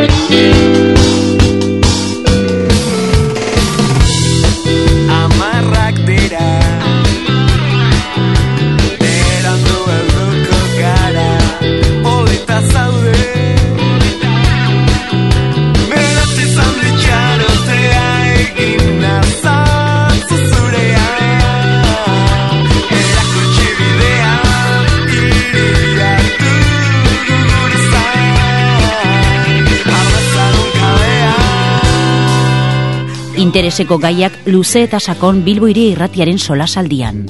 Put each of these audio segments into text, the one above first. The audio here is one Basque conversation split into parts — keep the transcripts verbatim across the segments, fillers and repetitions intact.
Intereseko gaiak luze eta sakon Bilbo Hiri Irratiaren solasaldian.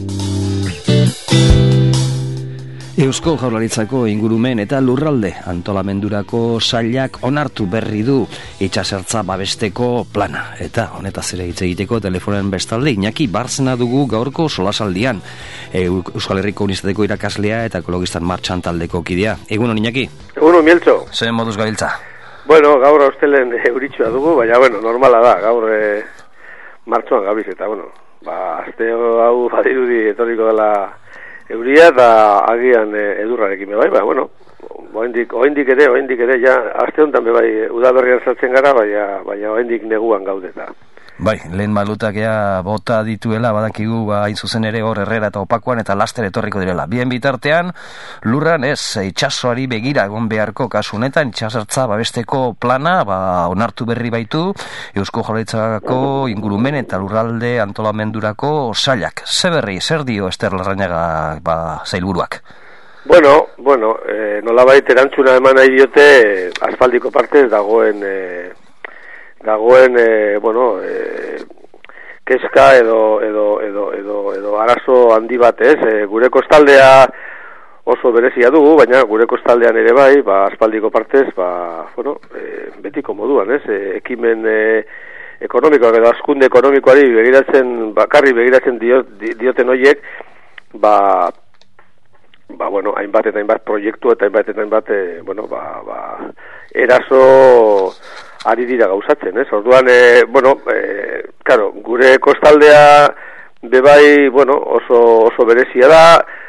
Eusko Jaurlaritzako ingurumen eta lurralde antolamendurako sailak onartu berri du itsasertza babesteko plana. Eta honetaz ere hitz egiteko telefonen bestalde Iñaki Barzena dugu gaurko solasaldian. Euskal Herriko Unibertsitateko irakaslea eta ekologistan martxan taldeko kidea. Egunon Iñaki? Egunon Mieltxo. Zer moduz gabiltza? Bueno, gaur austelen euritxua dugu, baina, bueno, normala da, gaur e, martxoan gabiz, eta, bueno, ba, azte hau badirudi etorriko dela euria, eta agian e, edurrarekin bai, ba, bueno, oendik, oendik ere, oendik ere, ja, azte honetan bai, udaberrian sartzen gara, baina, baina oendik neguan gaudeta. Bai, lehen malutak ea bota dituela, badakigu ba, hain zuzen ere hor Herrera eta Opakuan eta laster etorriko direla. Bien bitartean, lurran ez, itxasoari begira egon beharko kasu honetan, itxasertza babesteko plana, ba, onartu berri baitu, Eusko Jaurlaritzako ingurumen eta lurralde antolamendurako sailak. Ze berri, zer dio Ester Larrañaga ba, zailburuak? Bueno, bueno, eh, nolabait erantzuna eman nahi diote, asfaldiko partez dagoen... Eh, dagoen e, bueno, e, kezka edo edo edo edo edo arazo handi bat, ez? E, gure kostaldea oso berezia dugu, baina gure kostaldean ere bai, ba aspaldiko partez, ba, bueno, e, betiko moduan, ez? E, ekimen e, ekonomikoak edo hazkunde ekonomikoari begiratzen, bakarri begiratzen dio, dioten horiek, ba ba bueno, hainbat eta hainbat proiektu eta hainbat eta hainbat, e, bueno, ba, ba eraso ari dira gauzatzen, ez? Orduan, e, bueno, e, claro, gure kostaldea bebai, bueno, oso, oso berezia da,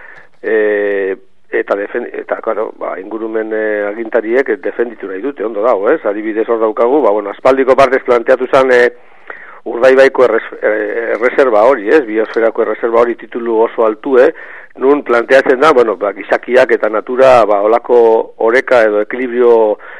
e, eta, defen, eta claro, ba, ingurumen e, agintariek defenditu nahi dute, ondo dago, ez? Adibidez hor daukagu, ba, bueno, aspaldiko partez planteatu zen e, Urdaibaiko erres, erreserba hori, ez? Biosferako erreserba hori titulu oso altue, nun planteatzen da, bueno, ba, gizakiak eta natura, ba, olako oreka edo ekilibrio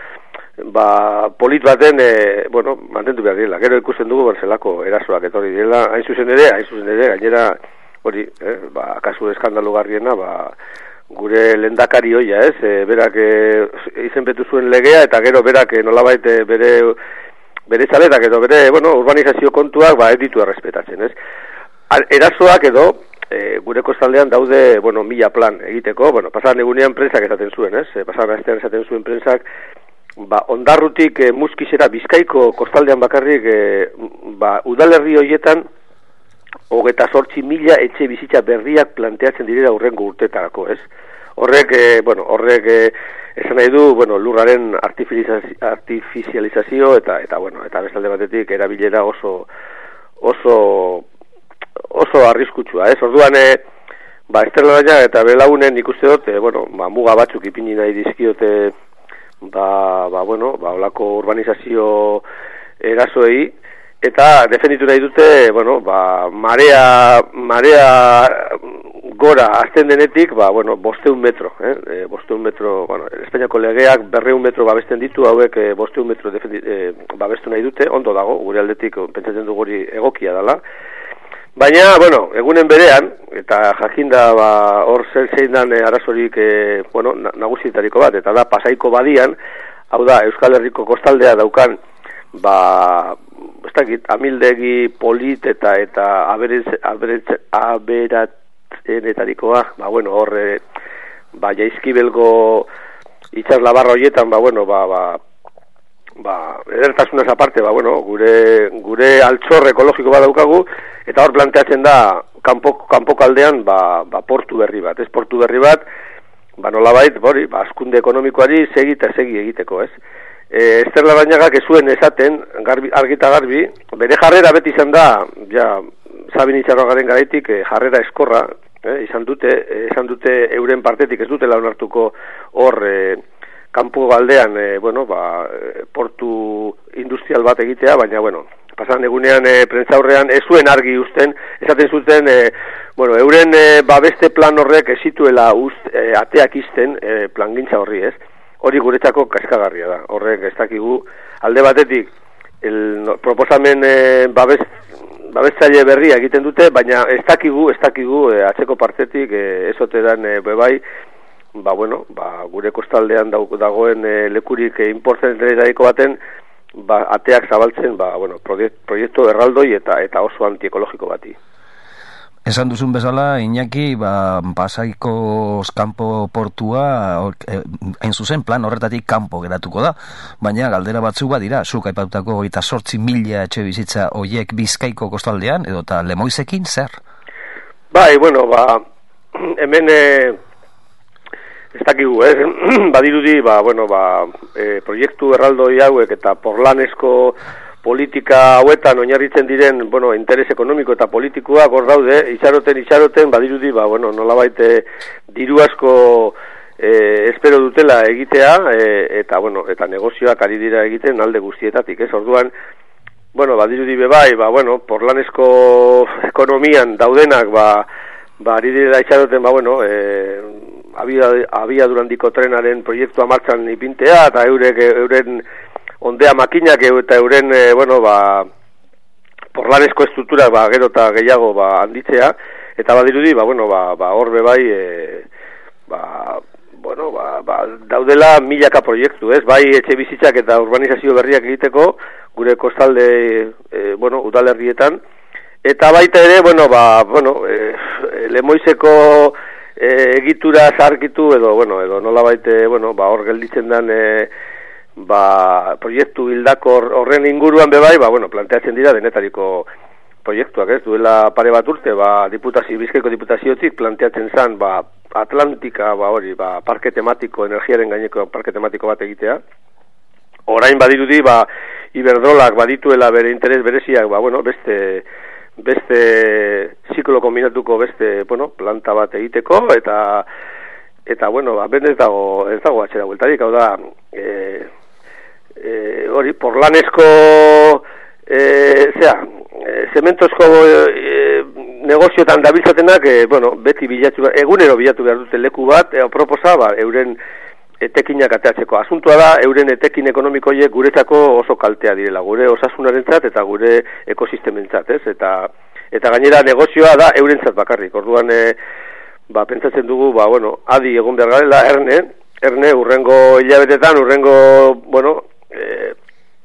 ba, polit baten, e, bueno, mantendu behar direla. Gero ikusten dugu berzelako erasoak etorri direla, hain zuzen ere, hain zuzen ere, gainera, hori, eh, ba, kasu eskandalu garriena, ba, gure lehendakari hoia, ez, e, berak e, izenpetu zuen legea, eta gero berak e, nolabait e, bere, bere txaletak edo bere, bueno, urbanizazio kontuak, ba, ez ditu errespetatzen, ez. Erasoak edo, e, gure kostaldean daude, bueno, mila plan egiteko, bueno, pasaran egunean prentsak esaten zuen, ez, e, pasaran astean esaten zuen prentsak, ba, Ondarrutik e, Muskizera Bizkaiko kostaldean bakarrik e, ba, udalerri horietan hogeta zortzi mila etxe bizitza berriak planteatzen direla hurrengo urtetarako, ez? Horrek, e, bueno, horrek e, esan nahi du, bueno, lurraren artifizializazio eta, eta, bueno, eta bestalde batetik erabilera oso oso oso arriskutsua, ez? Orduan, e, ba, Ester Larrañaga eta belaunen ikuste dut, e, bueno, ba, muga batzuk ipini nahi dizkiote ba, ba, bueno, ba, olako urbanizazio erasoei, eta defenditu nahi dute, bueno, ba, marea, marea gora azten denetik, ba, bueno, bosteun metro, eh? E, bosteun metro, bueno, Espainiako legeak berreun metro babesten ditu, hauek e, bosteun metro defendi, e, babestu nahi dute, ondo dago, gure aldetik pentsatzen dugu hori egokia dela. Baina, bueno, egunen berean, eta jakinda ba, hor zer zein dan e, arazorik e, bueno, nagusietariko bat, eta da Pasaiko badian, hau da, Euskal Herriko kostaldea daukan, ba, ez dakit, amildegi polit eta eta aberetz, aberetz, aberatzenetarikoa, ba, bueno, hor, e, ba, Jaizkibelgo itxas labarra horietan, ba, bueno, ba, ba, ba, edertasunaz aparte, ba, bueno, gure, gure altxor ekologiko bat daukagu, eta hor planteatzen da, kanpo, kanpo kaldean, ba, ba, portu berri bat, ez portu berri bat, ba, nolabait, bori, ba, askunde ekonomikoari segi eta segi egiteko, ez? E, Ester Larrañagak ez zuen esaten, garbi, argita garbi, bere jarrera beti izan da, ja, Sabin Itxarrogaren garaitik, e, jarrera eskorra, eh, izan dute, e, izan dute euren partetik ez dutela onartuko hor, e, kanpo aldean, e, bueno, ba, portu industrial bat egitea, baina, bueno, pasan egunean e, prentzaurrean ez zuen argi uzten, esaten zuten, e, bueno, euren e, babeste plan horrek ez zituela ust, e, ateak izten e, plangintza horri, ez? Hori guretzako kaskagarria da, horrek ez dakigu, alde batetik, el, no, proposamen e, babest, babestzaile berria egiten dute, baina ez dakigu, ez dakigu, e, atzeko partetik, e, ez ote dan e, bebai, ba, bueno, ba, gure kostaldean dagoen e, lekurik e, importanteetariko baten, ba, ateak zabaltzen, ba, bueno, proiektu erraldoi eta eta oso antiekologiko bati. Esan duzun bezala, Iñaki, ba, Pasaiko kanpo portua, hain zuzen plan horretatik kanpo geratuko da, baina galdera batzuk badira, zuk aipatutako eta sortzi mila etxe bizitza hoiek Bizkaiko kostaldean, edo eta Lemoizekin zer? Bai, bueno, ba, hemen e, ez dakigu, ez? Badirudi, ba, bueno, ba, e, proiektu erraldoi hauek eta porlanesko politika hauetan oinarritzen diren, bueno, interes ekonomiko eta politikoak hor daude, itxaroten, itxaroten, badirudi, ba, bueno, nolabait diru asko e, espero dutela egitea, e, eta, bueno, eta negozioak ari dira egiten alde guztietatik, ez? Orduan, bueno, badirudi bebai, ba, bueno, porlanesko ekonomian daudenak, ba, ba, ari dira itxaroten, ba, bueno, e, abia, abia durandiko trenaren proiektua martxan ipintea, eta eurek, euren ondea makinak eta euren, e, bueno, ba, porlanesko estruktura, ba, gero eta gehiago, ba, handitzea, eta badirudi, ba, bueno, ba, ba, hor bebai, e, ba, bueno, ba, ba, daudela milaka proiektu, ez? Bai etxe bizitzak eta urbanizazio berriak egiteko, gure kostalde, e, bueno, udalerrietan, eta baita ere, bueno, ba, bueno, e, Lemoizeko e, egitura zarkitu, edo, bueno, edo nola baite, bueno, ba, hor gelditzen den, e, ba, proiektu hildakor horren inguruan bebai, ba, bueno, planteatzen dira denetariko proiektuak, ez? Duela pare bat urte, ba, diputazio, Bizkaiko diputaziotik planteatzen zan, ba, Atlantika, ba, hori, ba, parke tematiko, energiaren gaineko parke tematiko bat egitea. Orain badirudi, ba, Iberdrolak badituela bere interes bereziak, ba, bueno, beste, beste ziklo kombinatuko beste, bueno, planta bat egiteko, eta, eta, bueno, ba, ben ez dago, ez dago atxera bueltarik, hau da, e, E, hori, porlanesko e, zera, e, zementozko e, negozioetan dabiltzatenak, e, bueno, beti bilatu, egunero bilatu behar dute leku bat, e, proposa, ba, euren etekinak ateatzeko. Asuntua da, euren etekin ekonomikoiek guretzako oso kaltea direla, gure osasunarentzat eta gure ekosistementzat, ez? Eta, eta gainera negozioa da eurentzat bakarrik. Orduan, e, ba, pentsatzen dugu, ba, bueno, adi egon behar garela, erne, erne, urrengo hilabetetan, urrengo, bueno, E,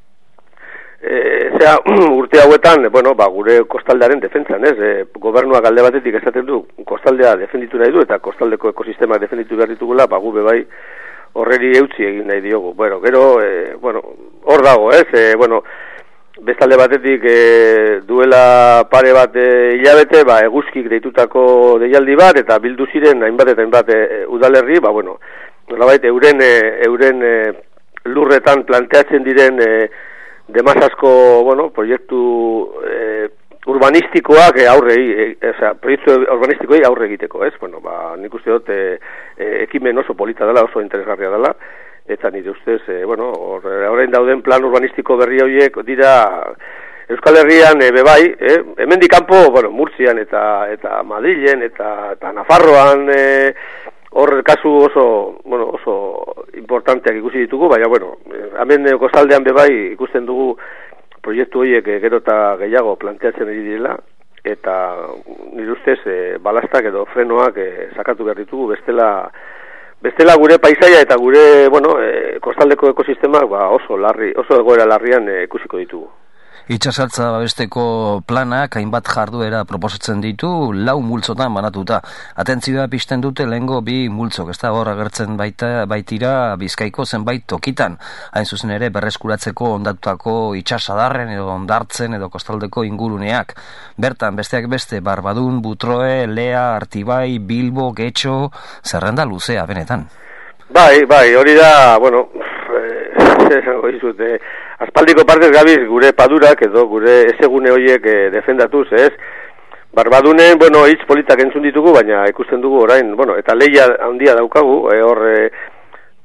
e, zera, urte hauetan, bueno, ba, gure kostaldearen defentsan, ez? E, gobernuak alde batetik esaten du, kostaldea defenditu nahi du, eta kostaldeko ekosistemak defenditu behar ditugula, ba, gu bebai horreri eutzi egin nahi diogu. Bueno, gero, e, bueno, hor dago, ez? E, bueno, bestalde batetik e, duela pare bat e, hilabete, ba, eguzkik deitutako deialdi bat, eta bildu ziren hainbat eta hainbat e, udalerri, ba, bueno, nolabait, euren, e, euren e, lurretan planteatzen diren e, demasasko, bueno, proiektu e, urbanistikoak e, aurre, e, e, oza, proiektu urbanistikoei aurre egiteko, ez? Bueno, ba, nik uste dut e, e, ekimen oso polita dela, oso interesgarria dela, eta nire ustez, e, bueno, orain dauden plan urbanistiko berri horiek dira Euskal Herrian e, bebai, e, hemendik kanpo, bueno, Murtzian eta eta Madrilen eta, eta Nafarroan, e, hor kasu oso, bueno, oso importanteak ikusi ditugu, baina, bueno, hemen kostaldean bebai ikusten dugu proiektu horiek gero eta gehiago planteatzen ari direla, eta nire ustez e, balastak edo frenoak e, sakatu behar ditugu, bestela, bestela gure paisaia eta gure, bueno, e, kostaldeko ekosistemak ba, oso larri, oso egoera larrian e, ikusiko ditugu. Itxasartza babesteko planak hainbat jarduera proposatzen ditu, lau multzotan banatuta. Atentzioa pizten dute lehengo bi multzok, ez da hor agertzen baita, baitira Bizkaiko zenbait tokitan. Hain zuzen ere berreskuratzeko ondatutako itxasadarren edo ondartzen edo kostaldeko inguruneak. Bertan, besteak beste, Barbadun, Butroe, Lea, Artibai, Bilbo, Getxo, zerrenda luzea, benetan. Bai, bai, hori da, bueno, eh, esango dizut, eh, aspaldiko partez gabiz gure padurak edo gure ezegune horiek e, defendatuz, ez? Barbadunen, bueno, hitz politak entzun ditugu, baina ikusten dugu orain, bueno, eta leia handia daukagu, e, hor, e,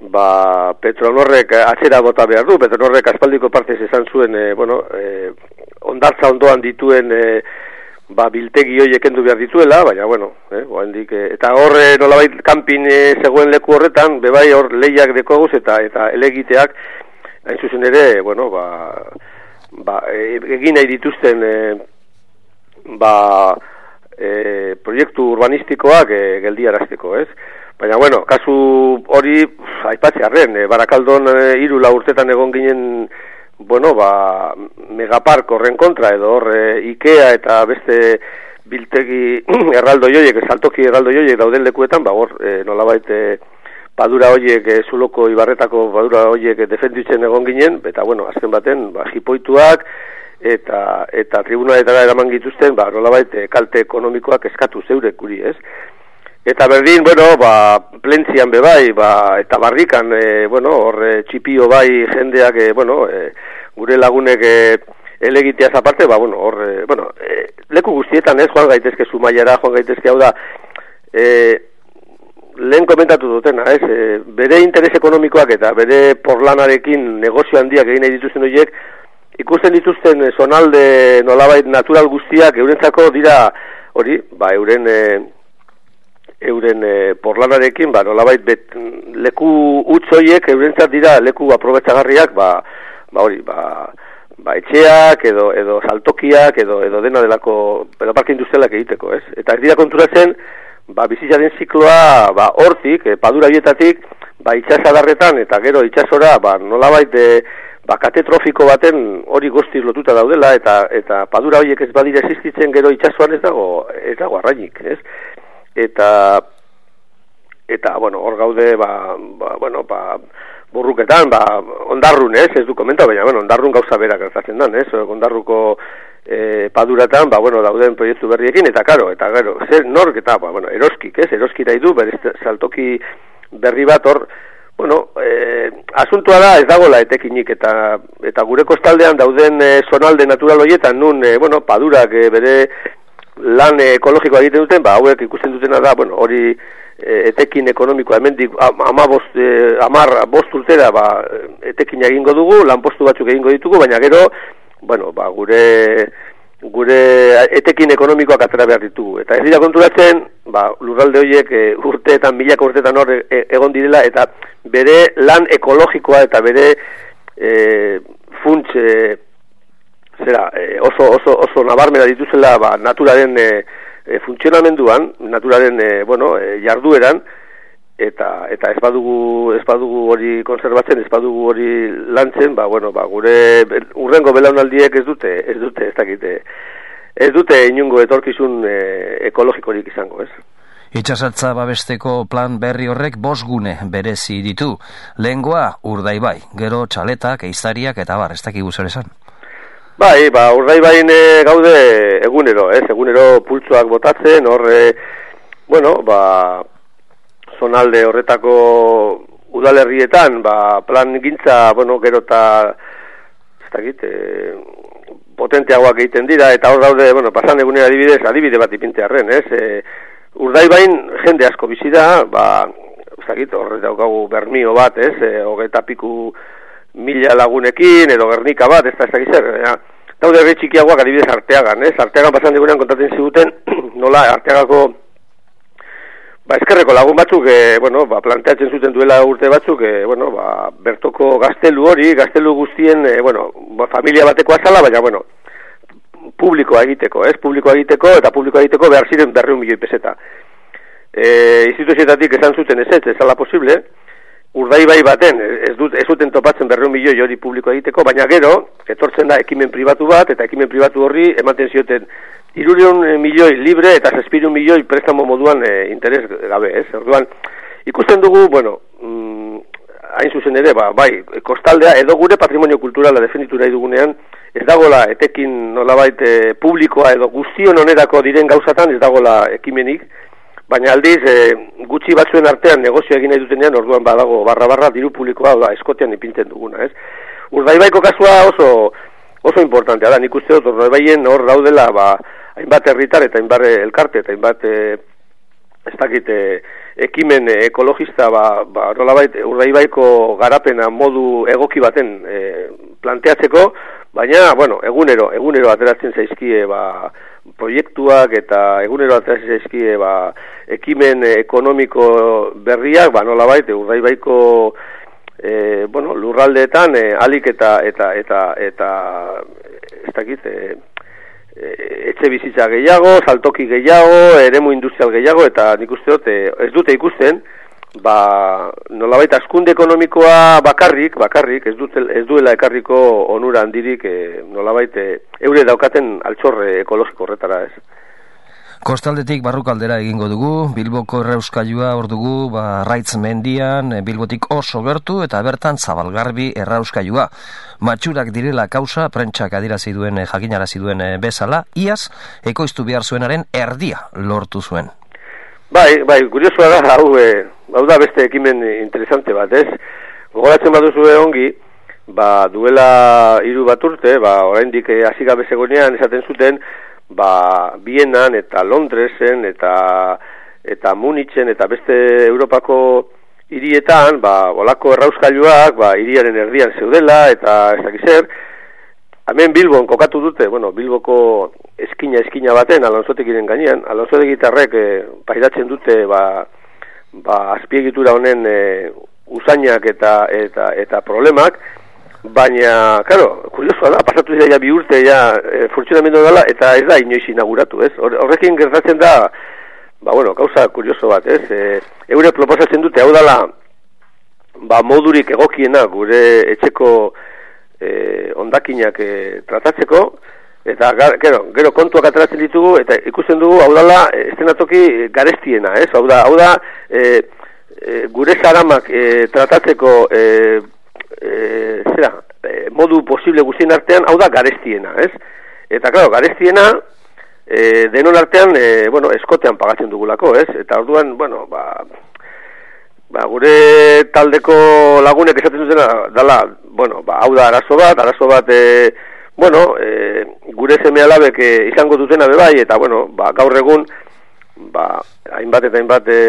ba, Petronorrek atzera bota behar du. Petronorrek aspaldiko partez esan zuen, e, bueno, e, ondartza ondoan dituen e, ba, biltegi horiek kendu behar dituela, baina, bueno, eh, oandik, e, eta hor e, nolabait kanpin e, zegoen leku horretan, bebai hor lehiak dekoguz eta eta elegiteak, hain zuzen ere, bueno, ba, ba, e, egin nahi dituzten e, ba, e, proiektu urbanistikoak e, geldiarazteko, ez? Baina, bueno, kasu hori aipatzearren, e, Barakaldon e, hiru lau urtetan egon ginen, bueno, ba, megapark horren kontra, edo hor e, Ikea eta beste biltegi erraldo joiek, saltoki erraldo joiek dauden lekuetan, ba, hor, e, nolabait e, padura hoiek, e, Zuloko Ibarretako padura hoiek defenditzen egon ginen, eta, bueno, azken baten, ba, jipoituak, eta eta tribunaletara eraman gituzten, ba, nolabait e, kalte ekonomikoak eskatu zeurek guri, ez? Eta berdin, bueno, ba, plentzian bebai, ba, eta barrikan, e, bueno, hor e, txipio bai jendeak, e, bueno, e, gure lagunek e, elegiteaz aparte, ba, bueno, hor, e, bueno, e, leku guztietan ez, joan gaitezke Zumaiara, joan gaitezke hau da, e, lehen komentatu dutena, ez, e, bere interes ekonomikoak eta bere porlanarekin negozio handiak egin nahi dituzten horiek, ikusten dituzten e, zonalde nolabait natural guztiak eurentzako dira, hori, ba, euren... E, euren e, porlanarekin, ba, nolabait bet, leku utzoiek eurentzat dira leku aprobetxagarriak, ba, ba hori, ba, ba etxeak, edo, edo saltokiak, edo, edo dena delako, edo parke industrialak egiteko, ez? Eta ez dira konturatzen, ba, bizitzaren zikloa, ba, hortik, e, padura bietatik, ba, itxasadarretan, eta gero itxasora, ba, nolabait, e, ba, katetrofiko baten hori guztiz lotuta daudela, eta, eta padura horiek ez badira existitzen gero itxasoan ez dago, ez dago arrainik, ez? Eta eta bueno, hor gaude ba, ba bueno, ba burruketan, ba ondarrun, ez, ez du komenta, baina bueno, ondarrun gauza bera gertatzen da, ez? Ondarruko e, paduratan, ba bueno, dauden proiektu berriekin eta claro, eta gero, zer nork eta ba bueno, eroskik, ez? Eroski dai du bere saltoki berri bat hor, bueno, e, asuntua da ez dagoela etekinik eta eta gure kostaldean dauden e, zonalde natural horietan nun e, bueno, padurak e, bere lan ekologikoa egiten duten, ba, hauek ikusten dutena da, bueno, hori e, etekin ekonomikoa, hemendik ama bost, e, amar bost urtera, ba, etekin egingo dugu, lanpostu batzuk egingo ditugu, baina gero, bueno, ba, gure, gure etekin ekonomikoak atera behar ditugu. Eta ez dira konturatzen, ba, lurralde horiek e, urteetan, milaka urteetan hor e, egon direla, eta bere lan ekologikoa eta bere e, funts, e, zera, eh, oso, oso, oso nabarmena dituzela ba, naturaren e, e, funtzionamenduan, naturaren e, bueno, e, jardueran, eta eta ez badugu ez badugu hori konserbatzen, ez badugu hori lantzen, ba, bueno, ba, gure urrengo belaunaldiek ez dute, ez dute, ez dakite, ez dute inungo etorkizun e, ekologikorik izango, ez? Itxasatza babesteko plan berri horrek bost gune berezi ditu. Lehengoa Urdaibai, gero Txaletak, Ehiztariak eta bar, ez dakigu zer esan. Bai, ba, Urdaibain e, gaude egunero, ez, egunero pultsuak botatzen, hor, e, bueno, ba, zonalde horretako udalerrietan, ba, plan gintza, bueno, gero eta, ez dakit, e, potenteagoak egiten dira, eta hor daude, bueno, pasan egunera adibidez, adibide bat ipintearren, ez, e, Urdaibain jende asko bizi da, ba, ez dakit, hor daukagu Bermio bat, ez, e, hogeita piku mila lagunekin, edo Gernika bat, ez da ez da gizar, ja. Daude herri txikiagoak adibidez Arteagan, ez? Arteagan pasan digunean kontatzen ziguten, nola, Arteagako, ba, eskerreko lagun batzuk, e, bueno, ba, planteatzen zuten duela urte batzuk, e, bueno, ba, bertoko gaztelu hori, gaztelu guztien, e, bueno, ba, familia bateko azala, baina, bueno, publikoa egiteko, ez? Publikoa egiteko, eta publikoa egiteko behar ziren berreun milioi peseta. E, instituzioetatik esan zuten ez ez, ez ala posible, Urdaibai baten, ez, dut, ez duten topatzen berreun milioi hori publikoa egiteko, baina gero, etortzen da ekimen pribatu bat, eta ekimen pribatu horri ematen zioten hiruehun milioi libre eta zazpiehun milioi prestamo moduan e, interes gabe, ez? Orduan, ikusten dugu, bueno, mm, hain zuzen ere, ba, bai, kostaldea, edo gure patrimonio kulturala definitu nahi dugunean, ez dagola etekin nolabait e, publikoa edo guztion onerako diren gauzatan, ez dagola ekimenik, baina aldiz, e, gutxi batzuen artean negozio egin nahi dutenean, orduan badago barra-barra diru publikoa, da, eskotean ipintzen duguna, ez? Urdaibaiko kasua oso oso importantea da, nik uste dut, Urdaibaien hor daudela, ba, hainbat herritar eta hainbat elkarte, eta hainbat, e, ez dakit, e, ekimen ekologista ba, ba nolabait Urdaibaiko garapena modu egoki baten e, planteatzeko, baina bueno, egunero, egunero ateratzen zaizkie ba proiektuak eta egunero ateratzen zaizkie ba ekimen ekonomiko berriak, ba nolabait Urdaibaiko e, bueno, lurraldeetan e, alik eta eta eta eta ez dakit e, etxe bizitza gehiago, saltoki gehiago, eremu industrial gehiago, eta nik uste dut, ez dute ikusten, ba, nolabait hazkunde ekonomikoa bakarrik, bakarrik, ez, dute, ez duela ekarriko onura handirik, e, nolabait, e, eure daukaten altxorre ekologiko horretara ez. Kostaldetik barrukaldera egingo dugu, Bilboko errauskailua hor dugu, ba, Raitz mendian, Bilbotik oso gertu, eta bertan Zabalgarbi errauskailua. Matxurak direla kausa, prentsak adirazi duen, jakinarazi duen bezala, iaz, ekoiztu behar zuenaren erdia lortu zuen. Bai, bai, kuriosoa da, hau, e, hau da beste ekimen interesante bat, ez? Gogoratzen baduzu ongi, ba, duela hiru bat urte, ba, oraindik hasi gabe zegoenean esaten zuten, ba, Bienan eta Londresen eta eta Munitzen eta beste Europako hirietan, ba, olako errauskailuak, ba, hiriaren erdian zeudela eta ez dakiz zer. Hemen Bilbon kokatu dute, bueno, Bilboko eskina eskina baten Alonsotegiren gainean, Alonsotegitarrek e, pairatzen dute ba, ba azpiegitura honen e, usainak eta eta eta problemak. Baina, claro, kuriosoa da, pasatu dira ja bi urte, ja, e, funtzionamendu dela, eta ez da inoiz inauguratu, ez? Horrekin gertatzen da, ba, bueno, kausa kurioso bat, ez? E, eure proposatzen dute, hau dela, ba, modurik egokiena gure etxeko e, ondakinak e, tratatzeko, eta, gero, gero kontuak ateratzen ditugu, eta ikusten dugu, hau dela, estenatoki garestiena, ez? Hau da, hau da, e, e, gure zaramak e, tratatzeko, e, E, zera, e, modu posible guztien artean, hau da garestiena, ez? Eta, claro, garestiena e, denon artean, e, bueno, eskotean pagatzen dugulako, ez? Eta orduan, bueno, ba, ba gure taldeko lagunek esaten dutena, dala, bueno, ba, hau da arazo bat, arazo bat, e, bueno, e, gure seme alabek e, izango dutena bebai, eta, bueno, ba, gaur egun, ba, hainbat eta hainbat, e,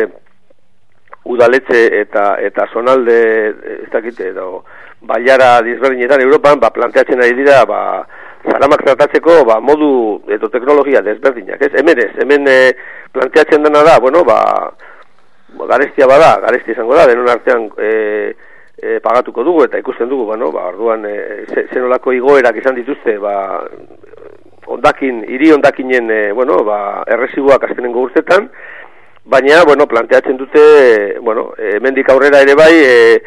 udaletxe eta eta zonalde ez dakit edo bailara desberdinetan Europan ba planteatzen ari dira ba zaramak tratatzeko ba modu edo teknologia desberdinak, ez? Hemen ez, hemen e, planteatzen dena da, bueno, ba garestia bada, garestia izango da, denon artean e, e, pagatuko dugu eta ikusten dugu, bueno, ba orduan e, zenolako igoerak izan dituzte, ba ondakin, hiri ondakinen e, bueno, ba erresiboak azkenengo urtetan. Baina, bueno, planteatzen dute, bueno, hemendik aurrera ere bai, e,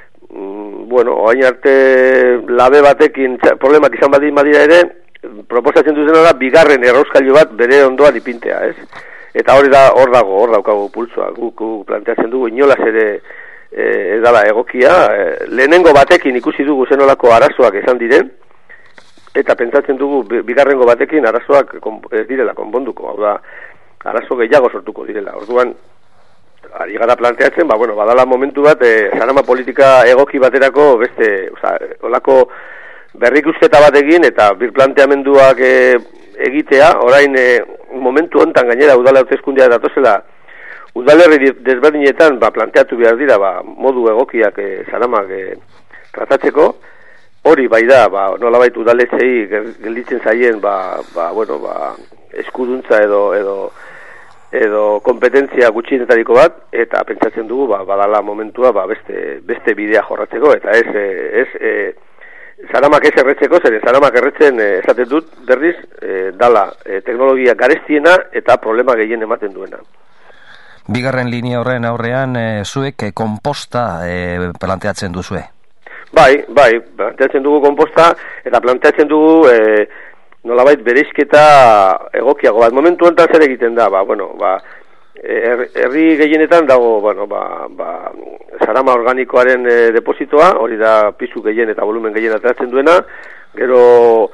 mm, bueno, oain arte labe batekin problemak izan badin badira ere, proposatzen dutena da, bigarren errauskailu bat bere ondoan ipintea, ez? Eta hori da, hor dago, hor daukagu pultsoa, guk gu, planteatzen dugu, inolaz ere e, ez dala egokia, e, lehenengo batekin ikusi dugu zenolako arazoak esan diren, eta pentsatzen dugu, bigarrengo batekin arazoak ez direla konponduko, hau da, arazo gehiago sortuko direla. Orduan, ari gara planteatzen, ba, bueno, badala momentu bat, e, zarama politika egoki baterako beste, oza, olako berrikusketa bat egin, eta birplanteamenduak e, egitea, orain e, momentu hontan gainera udala hauteskundea datozela, udalerri desberdinetan ba, planteatu behar dira, ba, modu egokiak e, zaramak e, tratatzeko, hori bai da, ba, nolabait udaletxei gelditzen zaien, ba, ba, bueno, ba, eskuduntza edo, edo edo kompetentzia gutxienetariko bat, eta pentsatzen dugu ba, badala momentua ba, beste, beste bidea jorratzeko, eta ez, ez e, zaramak ez erretzeko, zer zaramak erretzen e, esaten dut berriz, e, dala e, teknologia garestiena eta problema gehien ematen duena. Bigarren linea horren aurrean, e, zuek e, komposta e, planteatzen duzue? Bai, bai, planteatzen dugu komposta, eta planteatzen dugu e, nolabait bereizketa egokiago bat. Momentu honetan zer egiten da, ba, bueno, ba, herri gehienetan dago, bueno, ba, ba, zarama organikoaren e, depositoa, hori da pisu gehien eta volumen gehien ateratzen duena, gero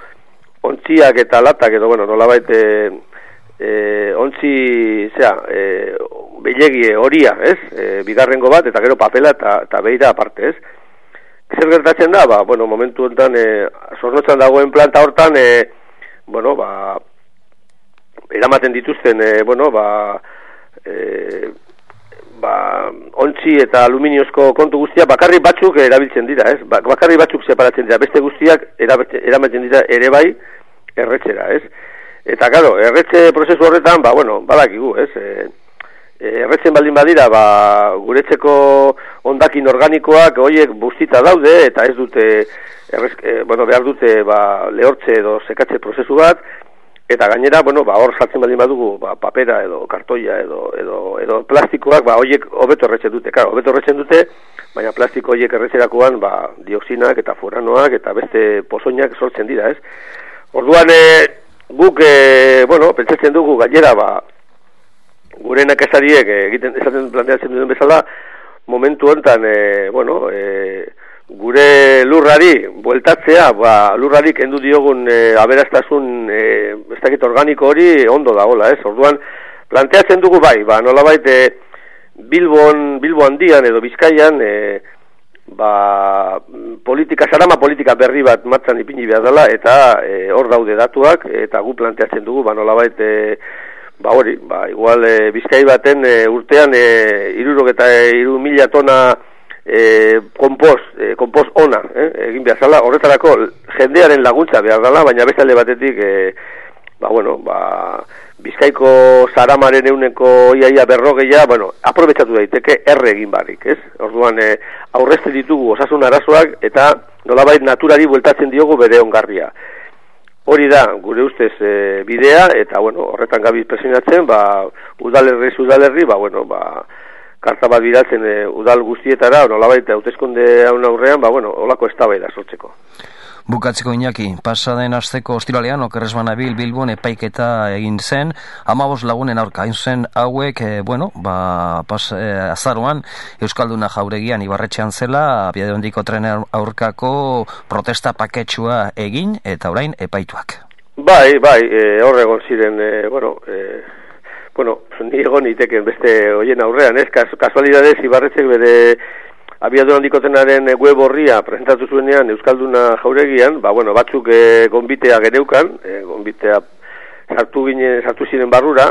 ontziak eta latak, edo, bueno, nolabait e, e, ontzi, zera, e, behilegie horia, ez, e, bigarrengo bat, eta gero papela eta, eta beira aparte, ez. Zer gertatzen da, ba, bueno, momentu honetan, e, zornotzan dagoen planta hortan, e, bueno, ba, eramaten dituzten, e, bueno, ba, e, ba, ontzi eta aluminiozko kontu guztia bakarri batzuk erabiltzen dira, ez? Ba, bakarri batzuk separatzen dira, beste guztiak eramaten dira ere bai erretzera, ez? Eta, claro, erretze prozesu horretan, ba, bueno, badakigu, ez? E, erretzen baldin badira, ba, guretzeko hondakin organikoak horiek bustita daude, eta ez dute, errez, e, bueno, behar dute, ba, lehortze edo sekatze prozesu bat, eta gainera, bueno, ba, hor saltzen baldin badugu, ba, papera edo kartoia edo, edo, edo plastikoak, ba, horiek hobeto erretzen dute, claro, hobeto erretzen dute, baina plastiko horiek erretzerakoan, ba, dioxinak eta furanoak eta beste pozoinak sortzen dira, ez? Orduan, e, guk, e, bueno, pentsatzen dugu gainera, ba, gure nekazariek egiten, esaten planteatzen duen bezala, momentu honetan, e, bueno, e, gure lurrari bueltatzea, ba, lurrari kendu diogun e, aberastasun e, ez dakit organiko hori ondo dagoela, ez? Orduan, planteatzen dugu bai, ba, nolabait e, Bilbon, Bilbo handian edo Bizkaian, e, ba, politika, sarama politika berri bat martzan ipini behar dela, eta e, hor daude datuak, eta gu planteatzen dugu, ba, nolabait, e, ba, hori, ba, igual e, Bizkai baten e, urtean e, irurok eta iru mila tona E, kompost, e, kompost ona, eh, egin behar zala, horretarako jendearen laguntza behar dela, baina beste alde batetik, e, ba, bueno, ba, Bizkaiko zaramaren euneko iaia berrogeia, bueno, aprobetsatu daiteke erre egin barrik, ez? Orduan, e, aurrezte ditugu osasun arazoak, eta nolabait naturari bueltatzen diogu bere ongarria. Hori da, gure ustez e, bidea, eta, bueno, horretan gabiz presionatzen, ba, udalerri, udalerri, ba, bueno, ba, karta bat bidaltzen e, udal guztietara, nolabait hauteskunde haun aurrean, ba, bueno, olako eztabaida sortzeko. Bukatzeko Iñaki, pasaden asteko ostiralean okerrez banabil Bilbon epaiketa egin zen, hamabost lagunen aurka hain zen hauek, e, bueno, ba, pas, e, azaruan Euskalduna Jauregian Ibarretxean zela, Abiadondiko trenen aurkako protesta paketsua egin, eta orain epaituak. Bai, bai, e, hor egon ziren, e, bueno, e, bueno, ni egon iteken beste hoien aurrean, ez, kasualidadez Ibarretxek bere Abiadura handiko trenaren web horria presentatu zuenean Euskalduna Jauregian, ba, bueno, batzuk e, gonbitea geneukan, e, gonbitea sartu ginen, sartu ziren barrura,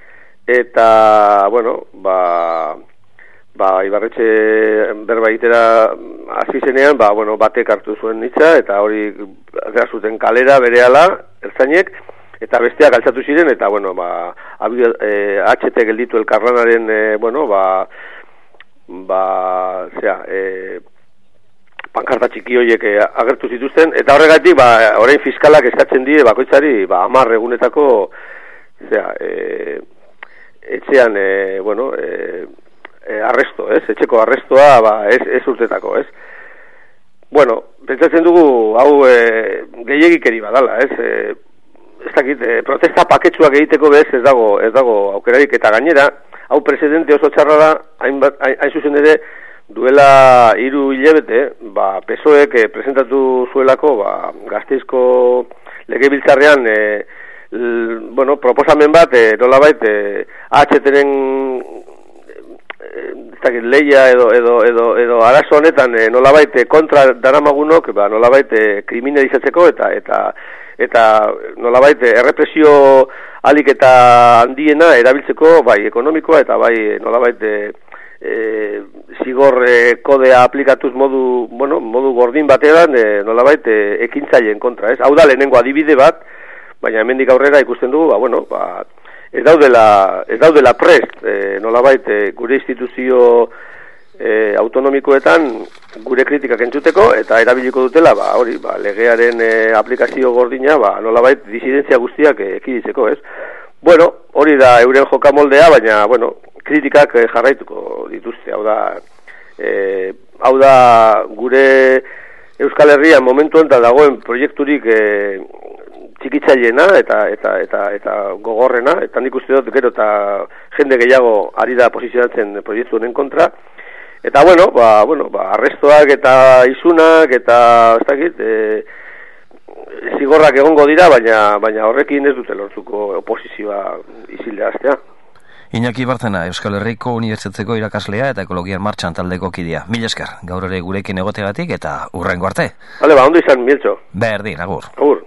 eta, bueno, ba, ba, Ibarretxe berba egitera hasi zenean, ba, bueno, batek hartu zuen hitza, eta hori atera zuten kalera berehala, ertzainek, eta besteak altzatu ziren, eta, bueno, ba, e, H T gelditu elkarlanaren, e, bueno, ba, ba, zera, e, pankarta txiki horiek e, agertu zituzten, eta horregatik, ba, orain fiskalak eskatzen die, bakoitzari, ba, hamar egunetako, zera, e, etxean, e, bueno, e, e, arresto, ez, etxeko arrestoa, ba, ez, ez urtetako, ez. Bueno, pentsatzen dugu, hau, e, gehiagikeri badala, ez, e, ez dakit, e, protesta paketsuak egiteko bez ez dago, ez dago aukerarik, eta gainera, hau presidente oso txarra da, hain, hain, hain zuzen ere, duela hiru hilabete, ba, P S O Ek e, presentatu zuelako, ba, Gasteizko legebiltzarrean, e, l, bueno, proposamen bat, e, nolabait, e, H T-ren ez dakit, leia edo, edo, edo, edo arazo honetan, e, nolabait, kontra daramagunok, ba, nolabait, e, kriminalizatzeko, eta, eta, eta nolabait errepresio alik eta handiena erabiltzeko bai ekonomikoa eta bai nolabait e, e, zigor e, kodea aplikatuz modu, bueno, modu gordin batean e, nolabait e, ekintzaileen kontra, ez? Hau da lehenengo adibide bat, baina hemendik aurrera ikusten dugu, ba, bueno, ba, ez daudela, ez daudela prest, e, nolabait e, gure instituzio e, autonomikoetan gure kritikak entzuteko, eta erabiliko dutela, ba, hori, ba, legearen e, aplikazio gordina, ba, nolabait disidentzia guztiak e, ekiditzeko, ez? Bueno, hori da euren jokamoldea, baina, bueno, kritikak e, jarraituko dituzte, hau da, e, hau da gure Euskal Herrian momentu enta dagoen proiekturik e, txikitzaileena eta, eta, eta, eta gogorrena, eta nik uste dut gero eta jende gehiago ari da posizionatzen proiektu honen kontra. Eta, bueno, ba, bueno, ba, arrestoak eta isunak eta, ez dakit, e, zigorrak egongo dira, baina, baina horrekin ez dute lortuko oposizioa isildeaztea. Iñaki Bartzena, Euskal Herriko Unibertsitateko irakaslea eta Ekologian Martxan taldeko kidea. Mila esker, gaur ere gurekin egotegatik eta hurrengo arte. Bale, ba, ondo izan, Mieltxo. Berdin, agur. Agur.